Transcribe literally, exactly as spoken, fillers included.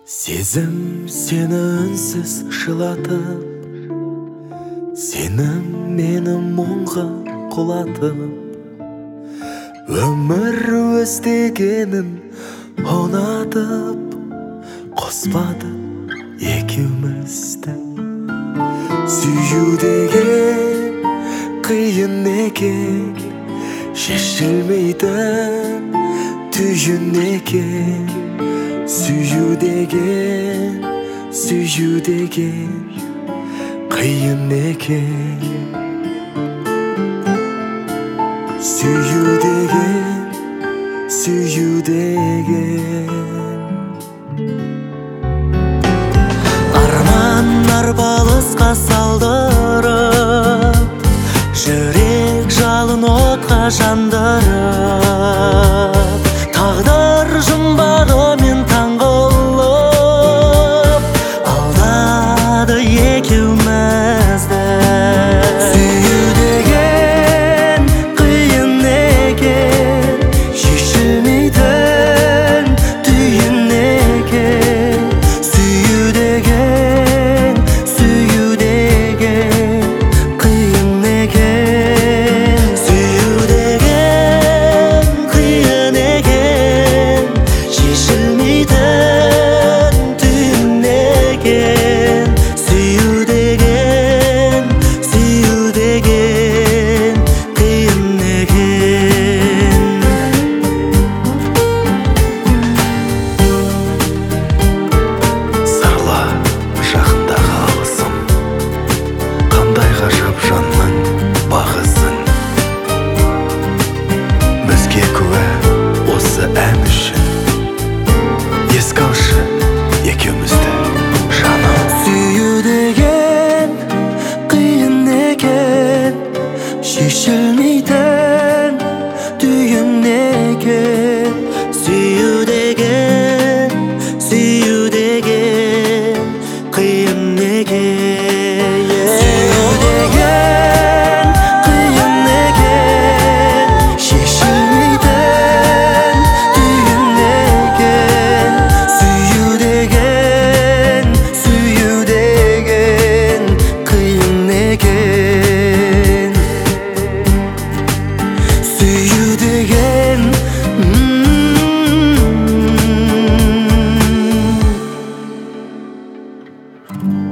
Сезім сені үнсіз жылатып, сенің мені мұңға құлатып, өмір өз дегенін ұнатып, қоспады екеумізді. Сүю деген қиын екен, шешілмейтін түйін екен. Сүю деген, сүю деген қиын екен. Сүю деген, сүю деген арман арпалысқа салдырып, жүрек жалын отқа жандырып, тағдыр жұмбағымен таңғылып алдады екеумізді. Сүю деген қиын екен, шешілмейтін түйін екен. Сүю деген, сүю деген қиын екен. Сүю деген қиын екен, шешілмейтін түйін екен. Сүю деген, сүю деген қиын екен. Сарла жақындағы алысым, қандай ғажап жанның бағысын. Бізге куә осы ән үшін, еске алшы екеумізді жаным. Сүю деген қиын екен, шешілмейтін түйін екен. Сүю деген, сүю деген қиын екен. Сүю деген қиын екен, шешілмейтін түйін екен. Сүю деген, сүю деген қиын екен. Сүю деген м-м-м.